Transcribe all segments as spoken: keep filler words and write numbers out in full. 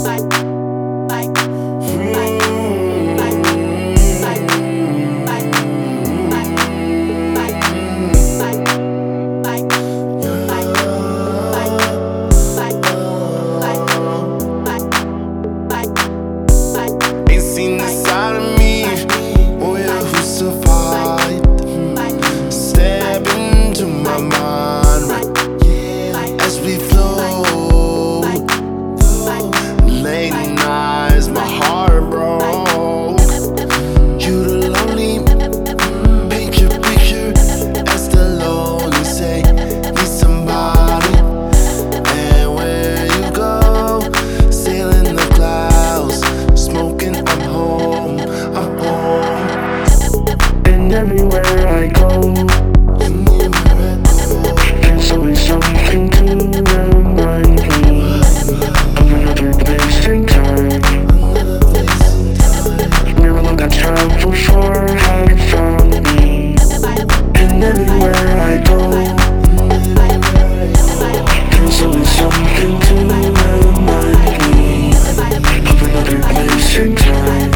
Ain't seen the side of me, oh yeah, who survived? Step into my mind, right, as we flow. Late nights, my heart broke. You the lonely, paint your picture as the lonely say, need somebody. And where you go, sailing the clouds, smoking, I'm home, I'm home. And everywhere I go, there's always something to remind me of another place in time, where alone that travel far had found me. And everywhere I go, there's always something to remind me of another place in time,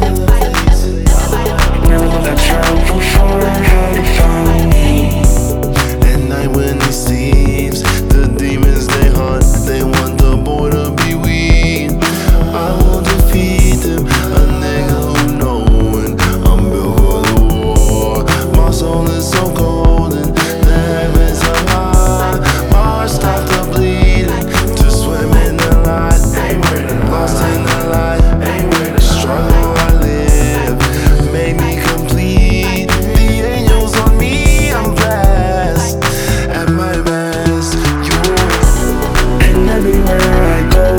where alone that travel far had found me. At night when he sleeps, the demons they hunt, they want the boy to be weak. I will defeat them, a nigga who knowin' I'm built for the war. My soul is so golden, the heavens are high. My heart stopped the bleeding to swim in the light. Lost in the light, the struggle I live made me complete. The angels on me, I'm blessed at my best. You And everywhere I go,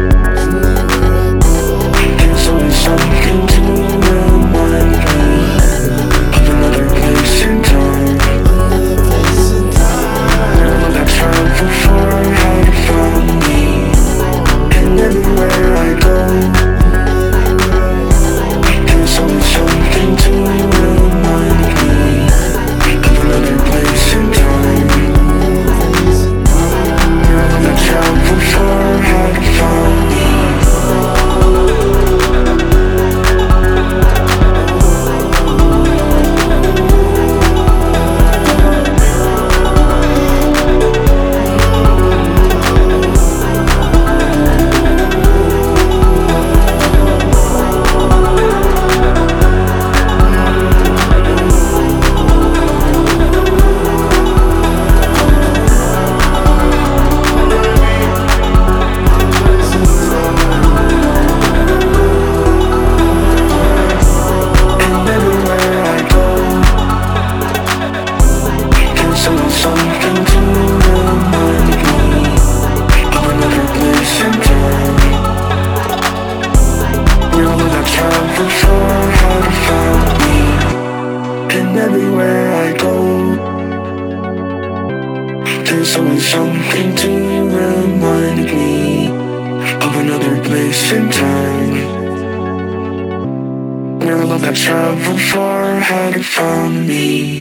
there's always something to remind me of another place in time, where all that travel far had found me. And everywhere I go, there's always something to remind me of another place in time, where all that travel far had found me. And everywhere I go, there's always something to remind me of another place in time, where all that travel far had found me. And everywhere I go, there's always something to remind me of another place in time, where all that travel far had found me.